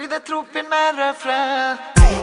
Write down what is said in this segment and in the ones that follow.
Dridhe trupin me refren.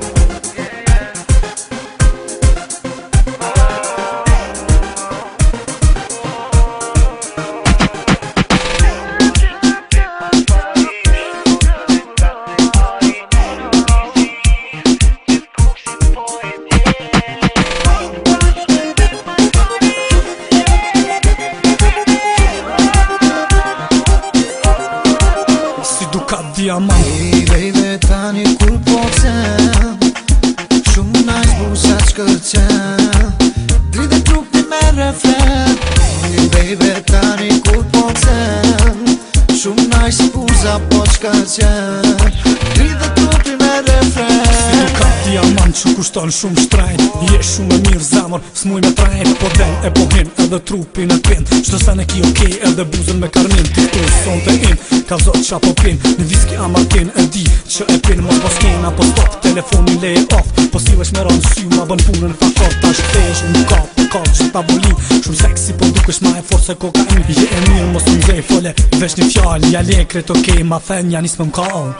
Diamant Baby, tani kur po t'sem Shumë nice busa t'shkëllqen Dridhe trupin me refren. Baby, tani kur po t'sem Shumë nice busa po t'shkëllqen Dridhe trupin me refren. Si du ka diamant që kushton shumë shtrajt. Je shumë e mirë zamër, s'muj me trajt. Po del e po hin edhe trupin e pin. Qdo sen e ki okej edhe buzën me karmin. Ti tu son të im, ka zot qa po pin. Në viski amatin e di që e pin. Mos po skena po stop, telefonin leje off. Po si vesh me ranë sy, ma bën punën fakor. Ta shktesh në kap, në kap që tavolin. Shumë seksi po dukesh ma e fort se kokain. Je e mirë mos më zej fole, vesh një fjall. Ja lekret okej, ma fen ja nis më m'kall.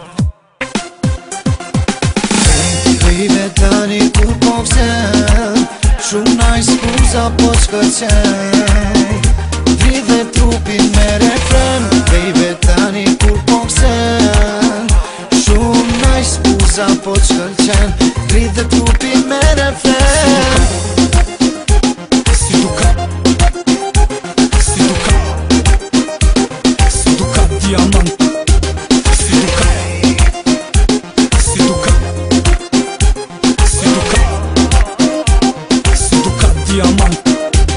Baby, tani kur po t'sem Shumë nice busa po t'shkëllqen Dridhe trupin me refren. Baby, tani kur po t'sem Shumë nice busa po t'shkëllqen Dridhe trupin me refren. Si du ka diamant. Diamant.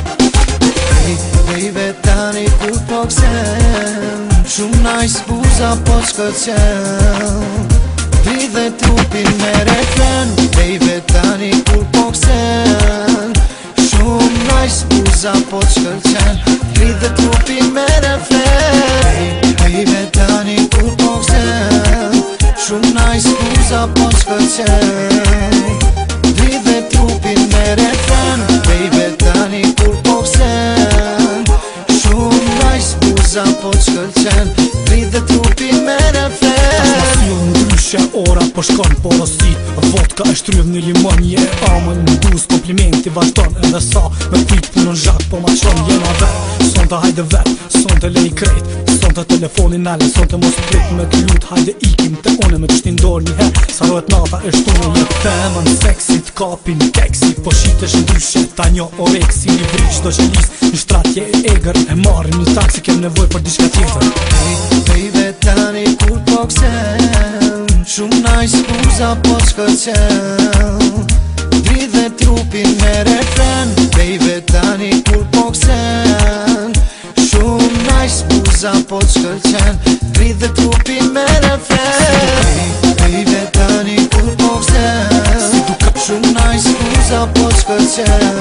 Baby, tani kur po t'sem Shumë nice busa po t'shkëllqen Dridhe trupin me refren. Baby, tani kur po t'sem Shumë nice busa po t'shkëllqen Dridhe trupin me refren. Baby, tani kur po t'sem Shumë nice busa po t'shkëllqen Dridhe trupin me refren. Baby, tani kur po t'sem Shumë nice busa po t'shkëllqen Dridhe trupin me refren. Jo ndryshe ora po shkon porosit. Vodka e shtrydh një limon. Je amën në buz, komplimenti vazhdon. Edhe sa me kujt punën zhak po ma qon. Jena vet, son të hajde vet. Son të lej krejt, son të telefonin nale. Son të mos prit me t'lut, hajde ikim të one me t'shtin dor një her. Sa rohet nata e shtune një femën seksi. T'kapin keksi, po shitesh ndryshe. Ta njo oreksi, një vrit qdo që lis. Një shtratje e eger, e marim një taksi. Kem nevoj për diçka tjetër. Baby, tani kur po t'sem Shumë nice busa po t'shkëllqen Dridhe trupin me refren. Baby, tani kur po t'sem Shumë nice busa po t'shkëllqen Dridhe trupin me refren. Baby, tani kur po t'sem Shumë nice busa po t'shkëllqen